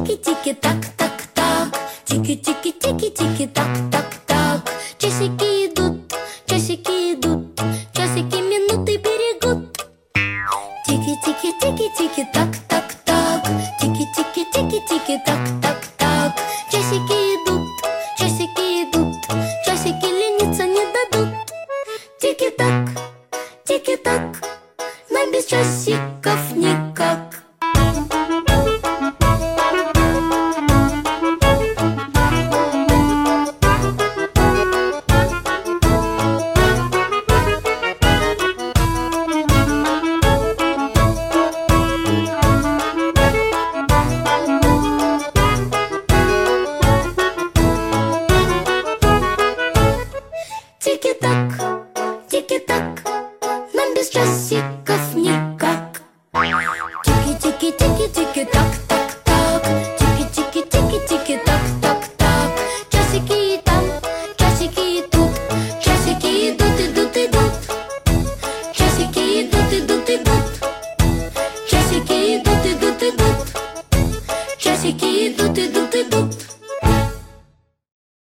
Тики-тики-так-так-так. Тики-тики-тики-тики-так-так-так. Часики идут, часики минуты берегут. Тики-тики-тики-тики-так-так-так. Тики-тики-тики-тики-так-так-так. Часики идут, часики лениться не дадут. Тики-так, тики-так, нам без часиков никак. Тики-так.